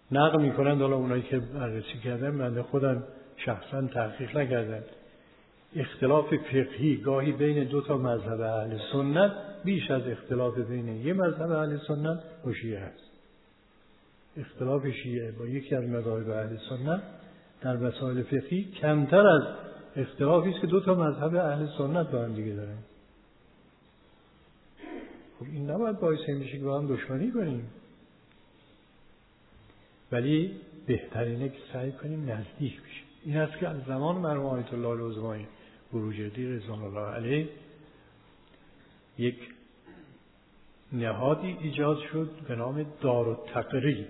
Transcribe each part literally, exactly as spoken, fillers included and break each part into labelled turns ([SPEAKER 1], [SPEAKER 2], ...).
[SPEAKER 1] نقل میکنند، حالا اونایی که بررسی کردن، من خودم شخصا تحقیق نکردم، اختلاف فقهی گاهی بین دو تا مذهب اهل سنت بیش از اختلاف بین یک مذهب اهل سنت و شیعه است. اختلاف شیعه با یکی از مذاهب اهل سنت در مسائل فقهی کمتر از اختلافی است که دو تا مذهب اهل سنت با هم دیگه دارن. خب این نباید باعث این بشه که با هم دشمنی کنیم، ولی بهترینه که سعی کنیم نزدیک بشیم. این است که از زمان مرحوم آیت الله العظمای بروجردی رضوان الله علیه یک نهادی ایجاد شد به نام دارالتقریب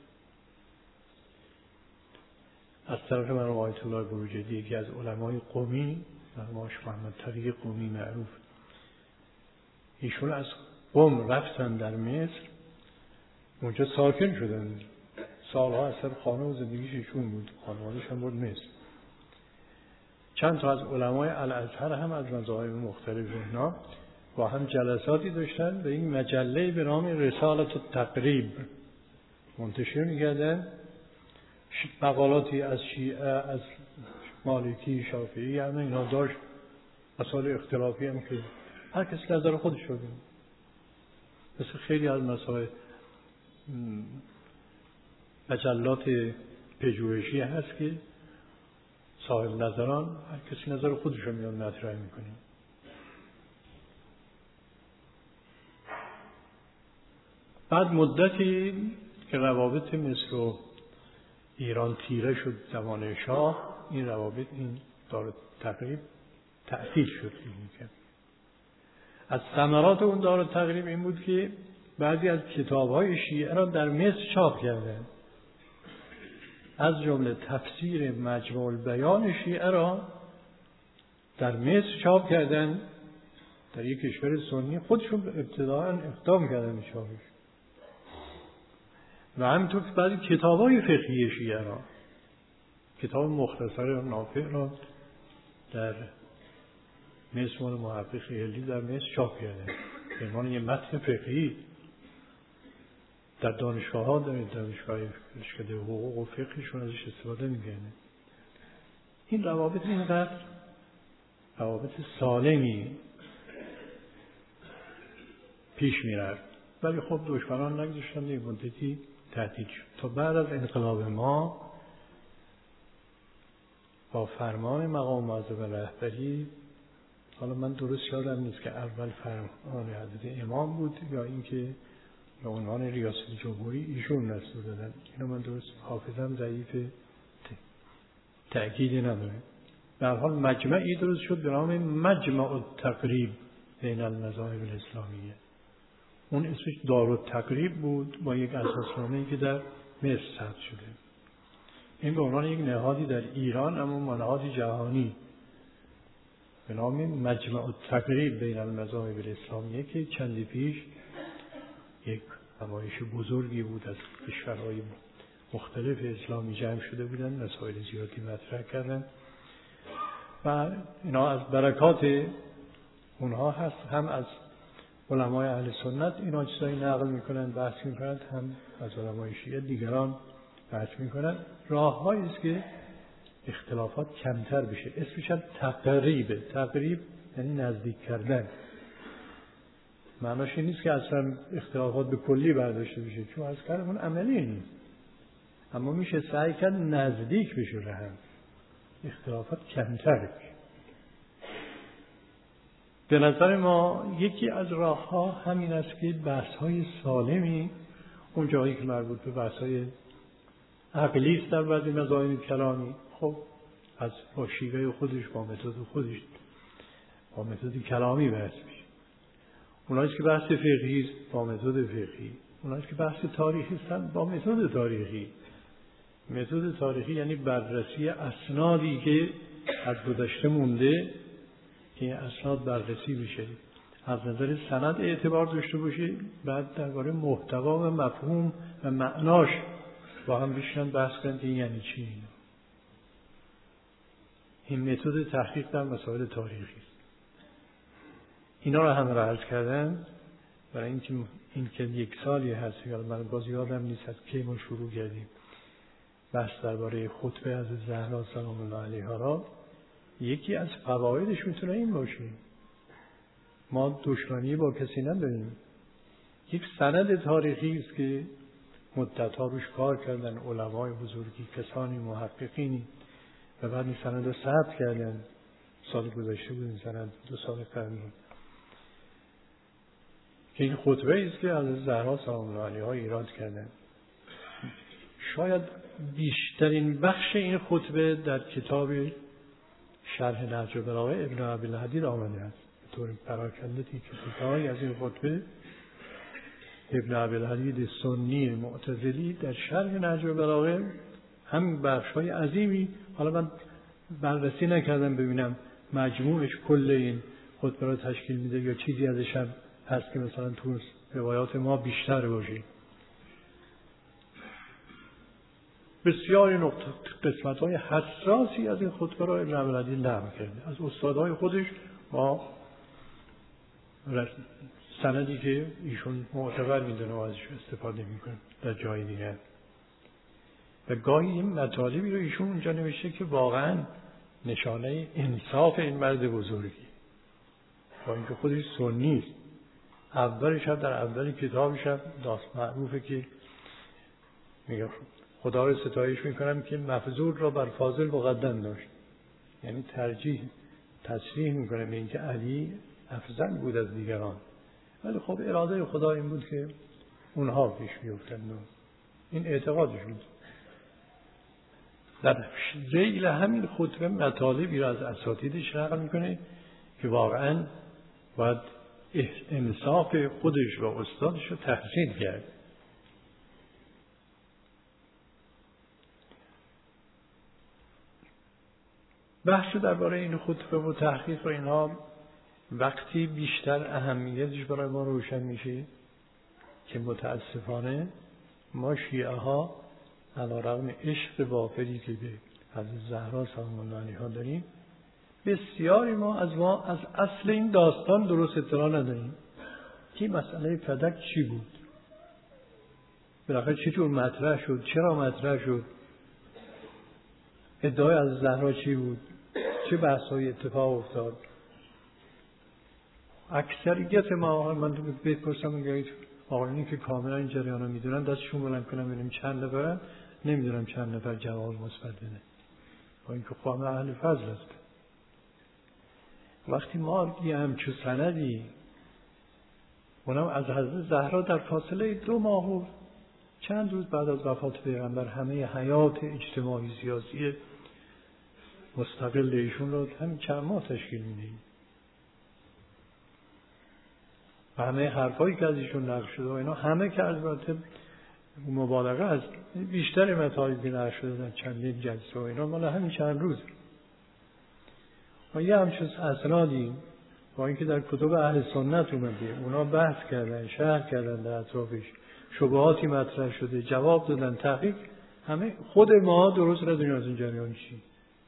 [SPEAKER 1] از طرف مرحوم آیت الله بروجردی، یکی از علمای قمی، مرحوم محمد تقی قمی معروف. ایشون از قم رفتن در مصر، اونجا ساکن شدن، سالها اثر خانه و زندگیش ایشون بود، خانواده‌اش هم بود مصر. چند تا از علمای الازهر هم از مذاهب مختلف اینا با هم جلساتی داشتن و این مجله به نام رسالت التقریب منتشر می‌کردن، مقالاتی از شیعه، از مالکی، شافعی، همه اینا داشت، مسائل اختلافی هم که هر کسی نظر خودش رو بگه. مثل خیلی از مسائل مجلات پژوهشی هست که صاحب نظران هر کسی نظر خودش رو میاد مطرح میکنه. بعد مدتی که روابط مصر و ایران تیره شد زمان شاه، این روابط، این دارالتقریب تعطیل شد. این از ثمرات اون دارالتقریب این بود که بعضی از کتاب‌های شیعه را در مصر چاپ کردند، از جمله تفسیر مجموع البیان شیعه را در مصر چاپ کردند، در یک کشور سنی. خودشون ابتداءً اقدام کردن به چاپش. و همینطور که بعضی کتاب‌های فقهی شیعه را، کتاب مختصر و نافع را در مصر مال محقق خیلی در مصر چاپ کردن به عنوان یه متن فقهی. در دانشگاه ها، در دانشگاه حقوق و فقهشون ازش استفاده میکنه. این روابط اینقدر روابط سالمی پیش میرفت، ولی خب دشمنان نگذاشتن، یک مدتی تعطیل شد تا بعد از انقلاب ما با فرمان مقام معظم رهبری. حالا من درست یادم نیست که اول فرمان حضرت امام بود یا اینکه به عنوان ریاست جمهوری ایشون دستور دادن، اینو من درست حافظم ضعیف، تأکیدی نداره. به هر حال مجمعی درست شد به نام مجمع التقریب بین المذاهب الاسلامیه. اون اسمش دارالتقریب بود با یک اساسنامه‌ای که در مصر ثبت شده. این به عنوان یک نهادی در ایران اما نهادی جهانی به نام مجمع التقریب بین المذاهب الاسلامیه که چندی پیش یک نمایش بزرگی بود، از کشورهای مختلف اسلامی جمع شده بودن، مسائل زیادی مطرح کردن و اینا از برکات اونها هست. هم از علمای اهل سنت اینا چیزایی نقل میکنن، بحث میکنن، هم از علمای شیعه دیگران بحث میکنن. راههایی است که اختلافات کمتر بشه. اسمش هم تقریبه. تقریب یعنی نزدیک کردن. معناش این نیست که اصلا اختلافات به کلی برداشته بشه، چون از کارمون عملی نیست، اما میشه سعی کرد نزدیک بشه به هم، اختلافات کمتر بشه. به نظر ما یکی از راه‌ها همین است که بحث‌های سالمی، اون جایی که مربوط به بحث‌های عقلی است در بعضی مذاهب کلامی، خب از با شیوه خودش، با متد خودش، با متد کلامی بحث میشه. اونایی که بحث فقهی است با متد فقهی، اونایی که بحث تاریخی هستن با متد تاریخی. متد تاریخی یعنی بررسی اسنادی که از گذشته مونده که اسناد بررسی بشه، از نظر سند اعتبار داشته باشه، بعد درباره محتوا و مفهوم و معناش با هم بشینن بحث کنن که یعنی چی. این متد تحقیق در مسائل تاریخی است. اینا رو هم عرض کردن برای اینکه این که یک سالی هست، یا من باز یادم نیست از کی ما شروع کردیم، بحث درباره خطبه از زهرا سلام الله علیها را یکی از فوایدش میتونه این باشه. ما دشمنی با کسی نداریم. یک سند تاریخی است که مدت‌ها روش کار کردن علمای بزرگی، کسانی محققینی، و بعد این سند رو ثبت کردن. سال گذشته بود این سند، دو سال قبل بود، که این خطبه است که از زهرا سلام الله علیها ایراد کردن. شاید بیشترین بخش این خطبه در کتاب شرح نهج البلاغه ابن عبدالحدید آمده است. به طور پراکنده تیکه‌تیکه‌هایی از این خطبه ابن عبدالحدید سنی معتزلی در شرح نهج البلاغه هم بخش‌های عظیمی، حالا من بررسی نکردم ببینم مجموعش کل این خطبه را تشکیل میده یا چیزی ازش هم هست که مثلا تو روایات ما بیشتر باشه. بسیاری نقطه قسمت‌های حساسی از این خطبه را ابن عبدالحدید نقل کرده از استادهای خودش با سندی که ایشون معتبر میدونه و ازش استفاده میکنه در جای دیگه. و گاهی این مطالبی رو ایشون اونجا نوشته که واقعا نشانه انصاف این مرد بزرگی، با اینکه خودش سنی است. اولش هم در اول کتابش هم داست معروفه که میگه خدا رو ستایش میکنم که مفضول را بر فاضل مقدم داشت، یعنی ترجیح تصریح میکنه به اینکه علی افضل بود از دیگران، ولی خب اراده خدا این بود که اونها پیش بیفتند. این اعتقادش بود. در ذیل همین خطبه مطالبی را از اساتیدش نقل میکنه که واقعا باید انصاف خودش و استادش رو تحسین کرد. بحث درباره این خطبه و تحقیق و اینها وقتی بیشتر اهمیتش برای ما روشن میشه که متاسفانه ما شیعه ها علیرغم عشق وافری که به حضرت زهرا سلام الله علیها داریم، بسیاری ما از ما از اصل این داستان درست اطلاع نداریم که مسئله فدک چی بود، بالاخره چطور مطرح شد، چرا مطرح شد، ادعای از زهرا چی بود، چه بحث‌های اتفاق افتاد. اکثریت ما، من بپرسم میگید آقایونی که کاملا این جریان رو میدونن دستشون بلند کنم ببینیم چند نفرن، نمیدونم چند نفر جواب مثبت بده، با اینکه قوم اهل فضل است. وقتی ما یه همچو سندی اونم از حضرت زهرا در فاصله دو ماه و چند روز بعد از وفات پیغمبر همه حیات اجتماعی سیاسی مستقل ایشون رو همین چند ماه تشکیل میدیم و همه حرفایی که از ایشون نقل شده و اینا همه که از البته مبالغه است، بیشتر مطالبی نقل شده در چندین جلسه و اینا مال همین چند روز و یه همچون اسنادی با اینکه در کتب اهل سنت اومده اونا بحث کردن، شرح کردن در اطرافش، شبهاتی مطرح شده، جواب دادن، تحقیق، همه خود ما درست ندونیم از این جریان چی.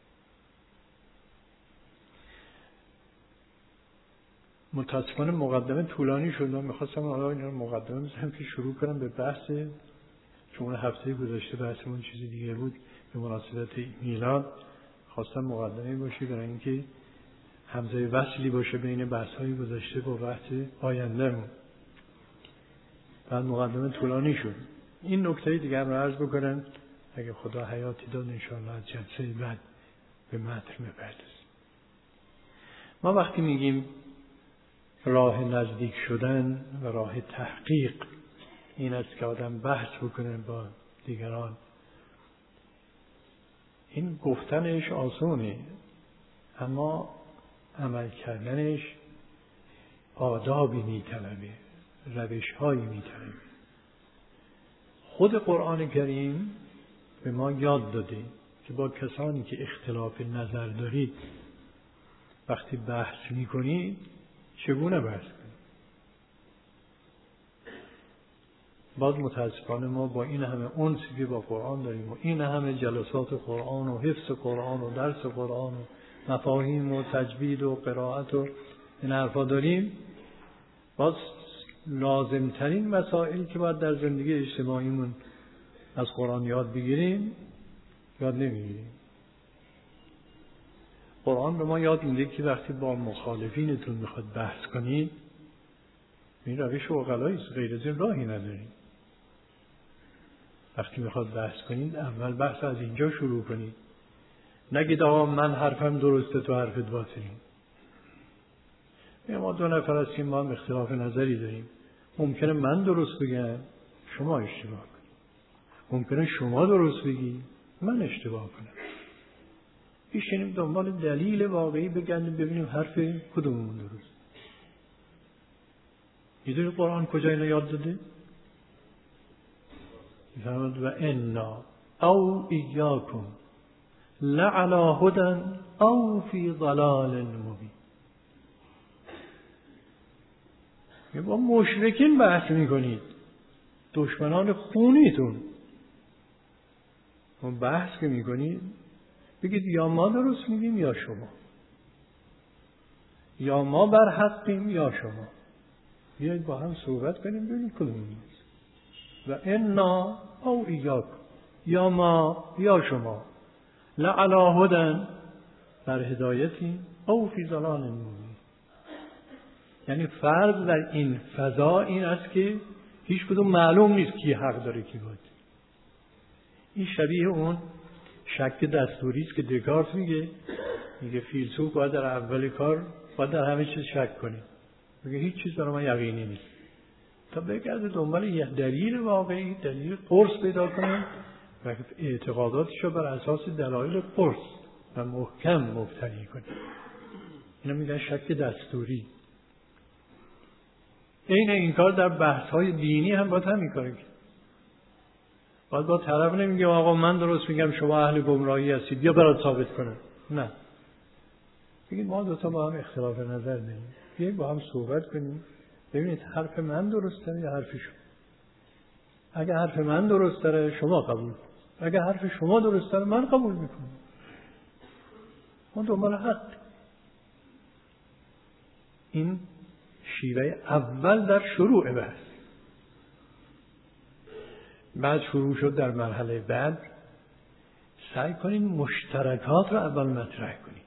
[SPEAKER 1] متاسفانه مقدمه طولانی شد. من می‌خواستم حالا این مقدمه بزنم که شروع کنم به بحث، چون هفته گذشته بحثمون چیز دیگه بود به مناسبت میلاد، خواستم مقدمه باشه برای اینکه همزه وصلی باشه بین بحث‌های گذشته با بحث آینده. بعد مقدمه طولانی شد. این نکته دیگه هم رو عرض بکنم اگه خدا حیاتی داد انشاءالله از جلسه بعد به متن بپردازیم. ما وقتی میگیم راه نزدیک شدن و راه تحقیق این است که آدم بحث بکنه با دیگران، این گفتنش آسونه اما عمل کردنش آدابی میطلبه، روش‌هایی میطلبه. خود قرآن کریم به ما یاد داده که با کسانی که اختلاف نظر دارید وقتی بحث میکنید چگونه بحث کنید. باز متاسفانه ما با این همه انسی که با قرآن داریم و این همه جلسات قرآن و حفظ قرآن و درس قرآن و مفاهیم و تجوید و قرائت و این حرفا داریم، باز لازمترین مسائلی که باید در زندگی اجتماعیمون از قرآن یاد بگیریم یاد نمیگیریم. قرآن به ما یاد میده که وقتی با مخالفینتون میخواد بحث کنید، این روش عقلایی است، غیر از این راهی نداریم. وقتی میخواد بحث کنید اول بحث از اینجا شروع کنید، نگید آقا من حرفم درسته تو حرفت باطله. ما دو نفر هستیم، ما هم اختلاف نظری داریم. ممکنه من درست بگم شما اشتباه کنید، ممکنه شما درست بگی من اشتباه کنم. بیشتریم دنبال دلیل واقعی بگردیم ببینیم حرف کدوممون درست. میدونی قرآن کجا اینو یاد داده؟ میفرماد و انا او ایاکم لعلی هدی او فی ضلال مبین. با مشرکین بحث میکنید، دشمنان خونیتون، با بحث که میکنید بگید یا ما درست میگیم یا شما، یا ما بر حقیم یا شما. بیایید با هم صحبت کنیم ببینیم کدوم نیست. و انا او ایاکم، یا ما یا شما، لعلی هدی بر هدایتی او فی ضلال مبین. یعنی فرض در این فضا این است که هیچ کدوم معلوم نیست کی حق داره کی باطل. این شبیه اون شک دستوری است که دکارت میگه میگه فیلسوف باید در اول کار باید در همه چیز شک کنه. میگه هیچ چیز برای من یقینی نیست تا بگرده دنبال یه دلیل واقعی، دلیل قرص پیدا کنه و اعتقاداتش رو بر اساس دلایل قرص و محکم مبتنی کنه. اینا میگن شک دستوری. این این کار در بحث های دینی هم باید همین کاری کنه. باید با طرف نمیگه آقا من درست میگم شما اهل گمراهی هستید بیا برات ثابت کنم. نه، بگید ما دوتا با هم اختلاف نظر داریم، بیایید با هم صحبت کنیم ببینید حرف من درست داره یا حرف شما. اگه حرف من درست داره شما قبول کن، اگه حرف شما درست داره من قبول میکنم. ما دنبال حق. این شیوه اول در شروع بحث. بعد شروع شد در مرحله بعد سعی کنید مشترکات رو اول مطرح کنید.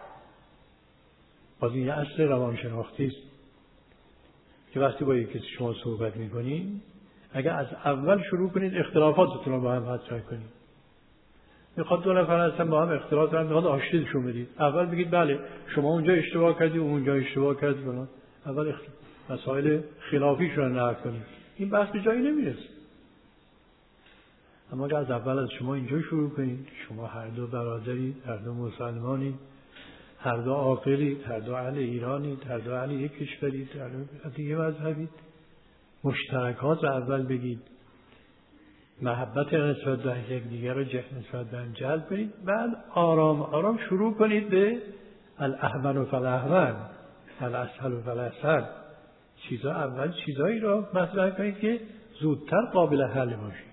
[SPEAKER 1] باز این یه اصل روانشناختی است که وقتی با یکی شما صحبت میکنید اگر از اول شروع کنید اختلافاتتون رو با هم مطرح کنید. میخواد دو نفر هستن با هم اختلاف دارن میخواد آشتیشون بدید، اول بگید بله شما اونجا اشتباه کردی و اونجا اشتباه کردی فلان. اول مسائل خلافیش رو نقد کنید. این بحث به جایی نمیرسه. اما اگر از اول از شما اینجا شروع کنید، شما هر دو برادرید، هر دو مسلمانید، هر دو عاقلید، هر دو اهل ایرانید، هر دو اهل یک کشورید، هر دو یه مذهبید، مشترکات رو اول بگید، محبت نسبت به یک دیگر رو نسبت به هم جلب کنید، بعد آرام آرام شروع کنید به الاهون فالاهون، الاسهل فالاسهل. چیزا اول چیزایی رو مطرح کنید که زودتر قابل حل باشه.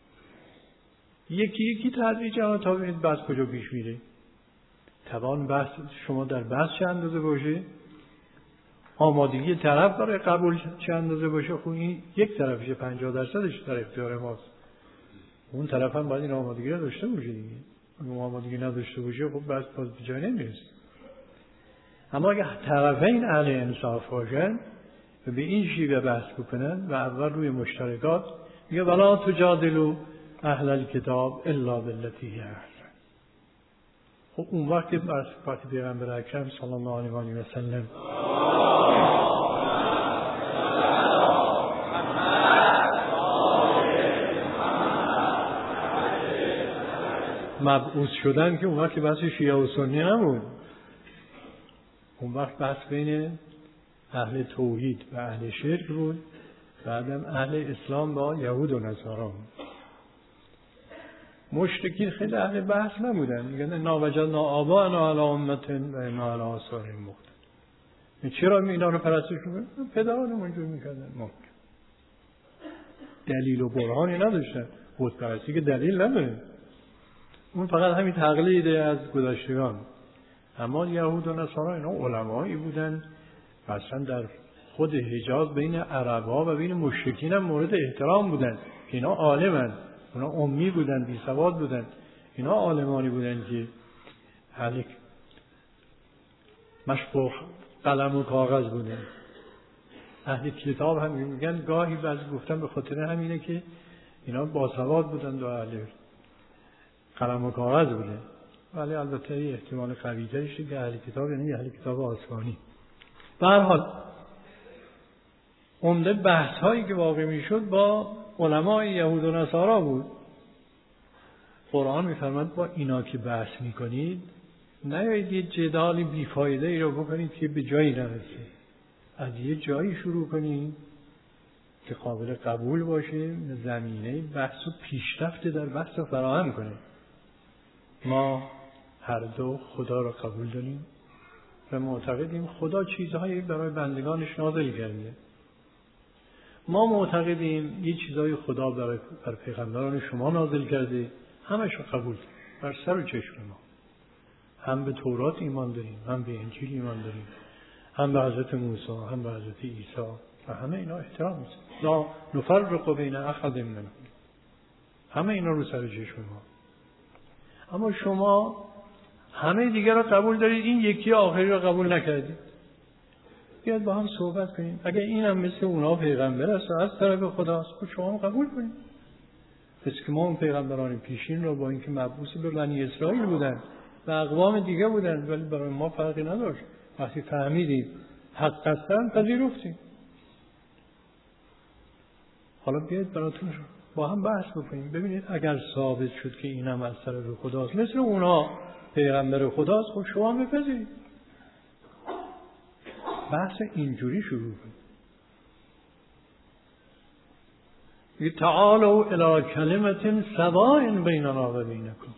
[SPEAKER 1] یکی یکی تدریجا تا ببینید بحث کجا پیش میره. توان بحث شما در بحث چه اندازه باشه، آمادگی طرف برای قبول چه اندازه باشه. خب این یک طرفش پنجاه درصدش در اختیار ماست، اون طرف هم باید این آمادگی رو داشته باشه دیگه. اگه آمادگی نداشته باشه خب بحث باز به جای نمیرسه. اما اگه طرفین اهل انصاف باشن و به این شیوه بحث بکنن و اول روی مشترکات میگه ولا تجادلوا اهل الکتاب الا بالتی هی احسن. خب اون وقت وقتی پیغمبر اکرم صلی الله علیه و سلم مبعوث شدن که اون وقت بحث شیعه و سنی نبود. اون وقت بحث بین اهل توحید و اهل شرک بود، بعدم اهل اسلام با یهود و نصارا بود. مشرکین خیلی اهل بحث نبودن، میگن نا وجدنا آباءنا علی امة و انا علی آثارهم مقتدون. چرا اینا رو پرستش میکنن؟ پدرانمون اینجوری میکردن. ممکن دلیل و برهانی نداشتن. بت پرستی که دلیل نداره، اون فقط همین تقلیده از گذشتگان. اما یهود و نصارا اینا علمایی بودن، اصلا در خود حجاز بین عربا و بین مشرکین هم مورد احترام بودن که اینا عالمن، اونا امی بودن، بی سواد بودن. اینا عالمانی بودن که اهل مشق قلم و کاغذ بودن. اهل کتاب هم میگن گاهی بعضی گفتن به خاطر همینه که اینا باسواد بودن و اهل قلم و کاغذ بودن، ولی البته احتمال قوی ترش که اهل کتاب یعنی اهل کتاب آسمانی. به هر حال عمده بحث هایی که واقع میشد با علمای یهود و نصارا بود. قرآن میفرماد با اینا که بحث میکنید نیایید یه جدال بیفایده ای رو بکنید که به جایی نرسه. از یه جایی شروع کنید که قابل قبول باشه، زمینه بحث و پیشرفت در بحث رو فراهم کنه. ما هر دو خدا را قبول داریم و معتقدیم خدا چیزهایی برای بندگانش نازل کرده. ما معتقدیم یه چیزهای خدا برای بر پیغمبران شما نازل کرده، همش رو قبول داریم بر سر و چشم ما. هم به تورات ایمان داریم، هم به انجیل ایمان داریم، هم به حضرت موسی، هم به حضرت عیسی و همه اینا احترام می‌ذاریم. لا نفرق بین احد منهم، همه اینا رو سر چشم ما. اما شما همه دیگر رو قبول دارید، این یکی آخری رو قبول نکردید. بیاد با هم صحبت کنیم. اگه این هم مثل اونا پیغمبر است از طرف خداست، خود شما هم قبول کنید. پس که ما اون پیغمبران پیشین رو با اینکه مبعوث به بنی اسرائیل بودن و اقوام دیگه بودن ولی برای ما فرقی نداشت، وقتی فهمیدیم حق هستن پذیرفتیم. حالا بیاید براتون با هم بحث بکنیم، ببینید اگر ثابت شد که اینم از طرف خداست مثل اونا پیغمبر خداست، خب شما هم بپذیرید. بحث اینجوری شروع کنید. تعالوا الی کلمة سواء بیننا و بینکم.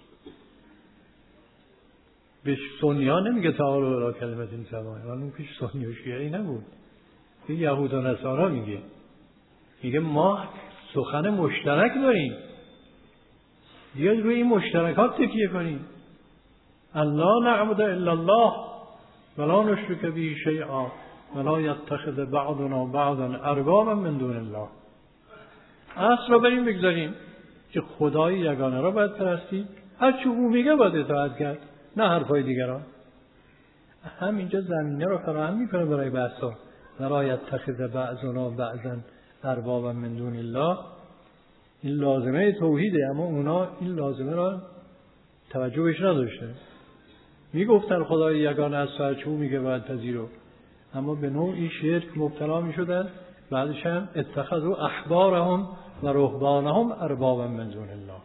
[SPEAKER 1] به سنی‌ها نمیگه تعالوا الی کلمة سواء، ولی اون پیش سنی و شیعی نبود. به یهود و نصارا میگه. میگه ما سخن مشترک داریم، بیاید روی این مشترکات تکیه کنیم. الله نعبد الا الله ولا نشرک به شیئا ولا یتخذ بعضنا بعضا اربابا من دون الله. اصل رو بریم بگذاریم که خدای یگانه را باید پرستید، هر چی او میگه باید اطاعت کرد، نه حرفای دیگران. همینجا زمینه رو فراهم میکنه برای بحثا. ولا یتخذ بعضنا بعضا اربابا من دون الله. این لازمه توحیده، اما اونا این لازمه را توجه بهش نداشته. میگفتن خدای یگانه است، هر چی او میگه باید پذیرو، اما به نوعی شرک مبتلا میشدن. بعدش هم اتخذوا احبارهم و رهبانهم اربابا من دون الله.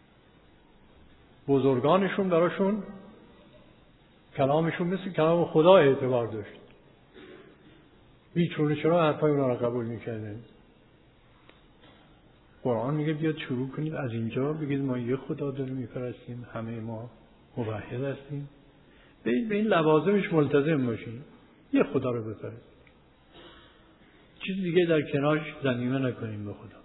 [SPEAKER 1] بزرگانشون براشون کلامشون مثل کلام خدا اعتبار داشت. بیچونه چرا حرفای اونا را قبول میکردن. قرآن میگه بیاد شروع کنید از اینجا، بگید ما یه خدا داریم میپرستیم، همه ما موحد هستیم، به این لوازمش ملتزم باشیم، یه خدا رو بپرستیم، چیز دیگه در کنارش ضمیمه نکنیم به خدا.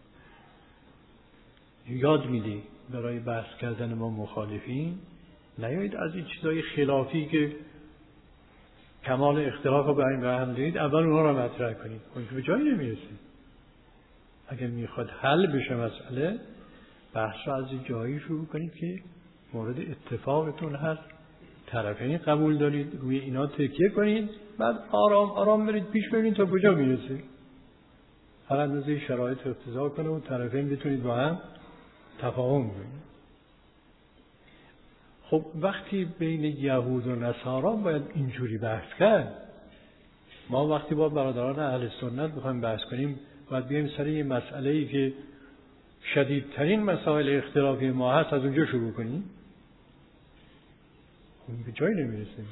[SPEAKER 1] یاد میدی برای بحث کردن با مخالفین نیایید از این چیزای خلافی که کمال اختلاف رو به این هم دارید اول اونها رو مطرح کنید، اون که به جایی نمیرسید. اگر میخواد حل بشه مسئله، بحث رو از این جایی شروع کنید که مورد اتفاقتون هست، طرفین قبول دارید، روی اینا تکیه کنید، بعد آرام آرام برید پیش ببینید تا کجا میرسید. هر اندازه شرایط اقتضا کنه و طرفین بتونید با هم تفاهم کنید. خب وقتی بین یهود و نصارا باید اینجوری بحث کرد. ما وقتی با برادران اهل سنت بخوایم بحث کنیم باید بیایم سر یه مسئله‌ای که شدیدترین مسائل اختلافی ما هست از اونجا شروع کنیم. اون به جایی نمیرسیم.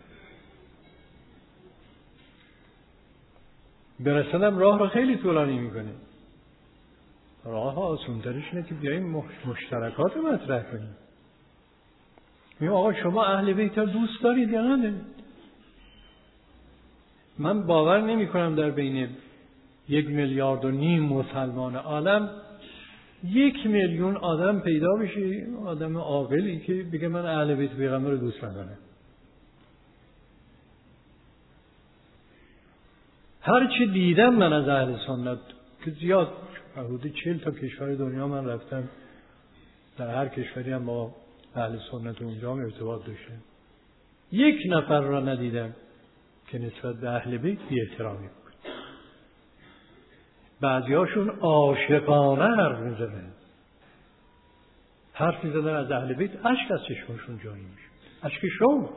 [SPEAKER 1] برسدم راه رو خیلی طولانی میکنه. راه آسونترش اینه که بیاییم مشترکات رو مطرح کنیم. میگم آقا شما اهل بیت رو دوست دارید یا ندارید؟ من باور نمی کنم در بین یک میلیارد و نیم مسلمان عالم یک میلیون آدم پیدا بشه، آدم عاقلی که بگه من اهل بیت پیغمبر رو دوست ندارم. هر چی دیدم من از اهل سنت که زیاد حدود چهل تا کشور دنیا من رفتم، در هر کشوری هم با اهل سنت اونجا هم ارتباط داشته. یک نفر را ندیدم که نسبت به اهل بیت بی احترامی بکنه. بعضیاشون عاشقانه حرف می‌زدن. حرف می‌زدن از اهل بیت، اشک از چشمشون جاری میشه. اشک شوق.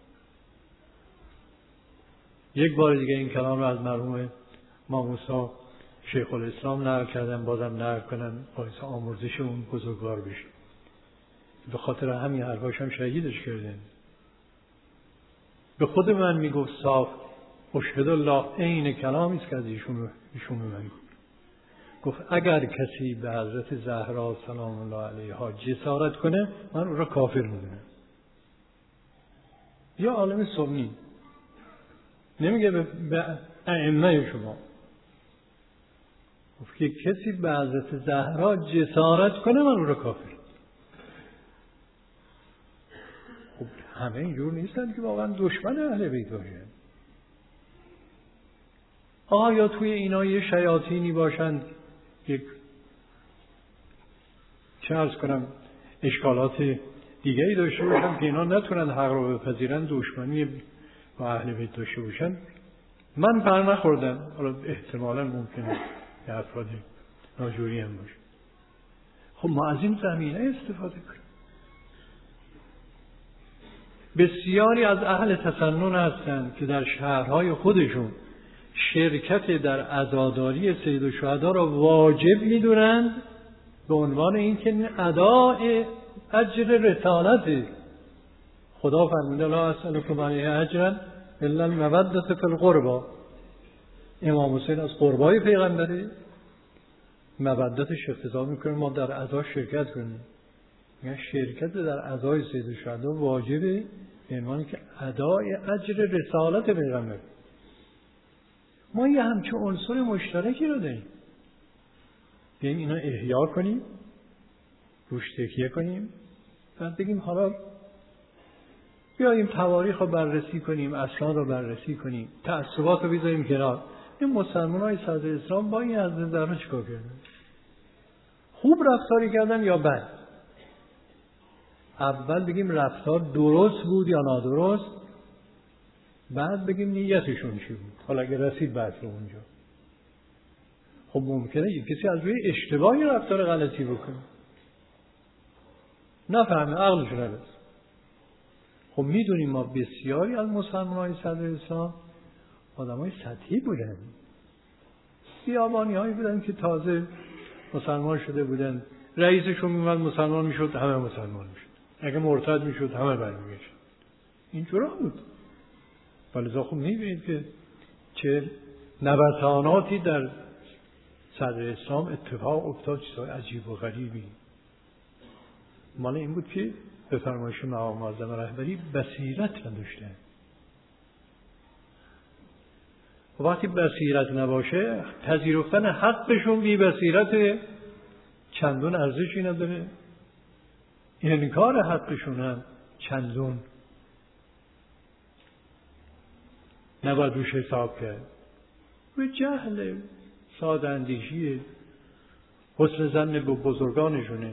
[SPEAKER 1] یک بار دیگه این کلام رو از مرحوم امام موسی شیخ الاسلام نقل کردن، بازم نقل کنن باعث آمرزش اون بزرگوار بشه. به خاطر همین حرفاش هم شهیدش کردن. به خود من میگفت صاف اشهد الله عین کلامی است که از ایشون ایشون من گفت. گفت اگر کسی به حضرت زهرا سلام الله علیها جسارت کنه من او را کافر میدونم. یا عالم سنی نمیگه به ائمه شما، گفت که کسی به حضرت زهرا جسارت کنه من او را کافر. خب همه اینجور نیستن که واقعا دشمن اهل بیت باشن. آیا توی اینا یه شیاطینی باشند، یک چه عرض کنم اشکالات دیگری داشته باشن که اینا نتونن حق رو بپذیرن، دشمنی با اهل بیت داشته باشن؟ من پر نخوردم، حالا احتمالا ممکنه یه افراد ناجوری هم باشه. خب ما از این زمینه استفاده کنیم. بسیاری از اهل تسنن هستند که در شهرهای خودشون شرکت در عزاداری سید الشهدا را واجب می‌دونند به عنوان اینکه اداء اجر رسالت خدا فرموده لا اسألکم علیه اجرا الا المودة فی القربى. امام حسین از قربای پیغمبره، مودتش اقتضا میکنه ما در عزا شرکت کنیم. یعنی شرکت در عزای سید الشهدا واجبه به عنوان که ادای اجر رسالت پیغمبر. ما یه همچون عنصر مشترکی رو داریم، بیاییم اینا احیا کنیم، روش تکیه کنیم، بعد بگیم حالا بیاییم تواریخ رو بررسی کنیم، اسناد رو بررسی کنیم، تعصبات رو بذاریم کنار. این مسلمان های صدر اسلام با این از نظر چیکار کردن؟ خوب رفتاری کردن یا بد؟ اول بگیم رفتار درست بود یا نادرست، بعد بگیم نیتشون چی بود. حالا اگه رسید بعد رو اونجا، خب ممکنه یک کسی از روی اشتباهی رفتار غلطی بکنه، نفهمه، عقلش نرسه. خب میدونیم ما بسیاری از مسلمان های صدر اسلام آدم های سطحی بودن، بیابانی هایی بودن که تازه مسلمان شده بودن، رئیسشون میمد مسلمان میشد همه مسلمان میشد، اگه مرتد میشد همه برمیگشت. اینجورا بود. ولذا خب میبینید که چه نبطاناتی در صدر اسلام اتفاق افتاد، چیزهای عجیب و غریبی. مال این بود که به فرمایش مقام معظم رهبری بصیرت نداشتن. و وقتی بصیرت نباشه پذیرفتن حقشون بی بصیرت چندون ارزشی نداره، انکار حقشون هم چندون نباید روش حساب کرد. به جهل، ساده اندیشی، حسن ظن به بزرگانشونه.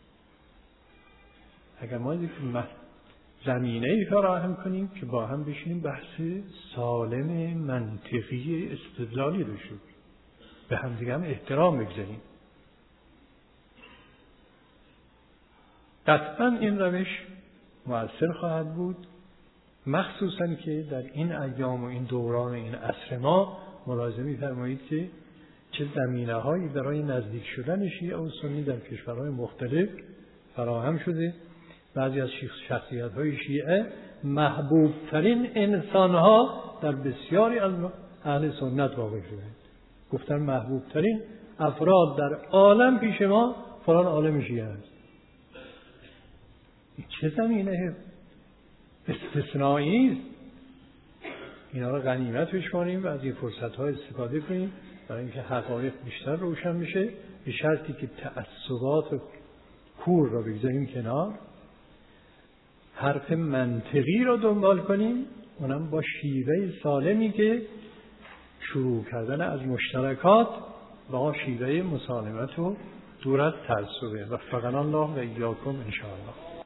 [SPEAKER 1] اگر ما یک زمینه ای فراهم کنیم که با هم بشینیم بحث سالم منطقی استدلالی داشته باشیم، به هم دیگه هم احترام بگذاریم، قطعا این روش مؤثر خواهد بود. مخصوصا که در این ایام و این دوران این عصر ما ملاحظه می‌فرمایید که چه زمینه‌هایی برای نزدیک شدن شیعه و سنی در کشورهای مختلف فراهم شده. بعضی از شخصیت‌های شیعه محبوب ترین انسان‌ها در بسیاری از اهل سنت واقع شدند. گفتن محبوب ترین افراد در عالم پیش ما فلان عالم شیعه است. این چه زمینه استثنایی است. اینا رو غنیمت بشماریم و از این فرصت‌ها استفاده کنیم برای اینکه حقایق بیشتر روشن بشه، به شرطی که تعصبات کور را بگذاریم کنار، حرف منطقی را دنبال کنیم، اونم با شیوه سالمی که شروع کردن از مشترکات با شیوه مسالمت و دور از تعصبه. وفقنا الله و ایاکم ان شاء الله.